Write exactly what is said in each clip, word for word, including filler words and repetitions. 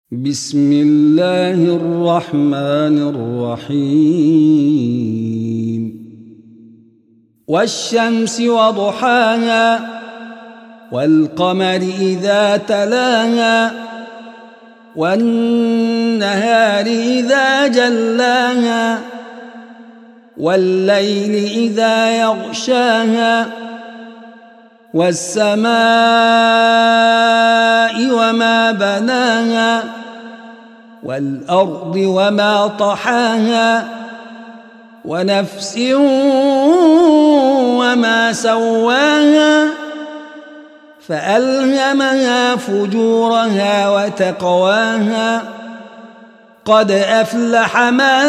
بسم الله الرحمن الرحيم والشمس وضحاها والقمر إذا تلاها والنهار إذا جلاها والليل إذا يغشاها والسماء وما بناها والأرض وما طحاها ونفس وما سواها فألهمها فجورها وتقواها قد أفلح من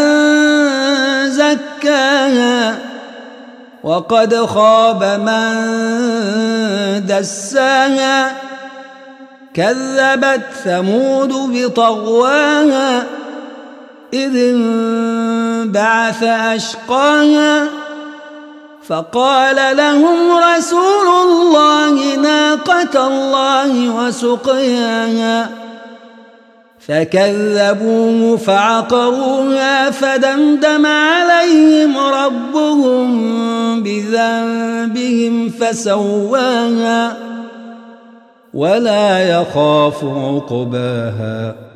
زكاها وقد خاب من دساها كذبت ثمود بطغواها إذ انبعث أشقاها فقال لهم رسول الله ناقة الله وسقياها فكذبوه فعقروها فدمدم عليهم ربهم بذنبهم فسواها ولا يخاف عقباها.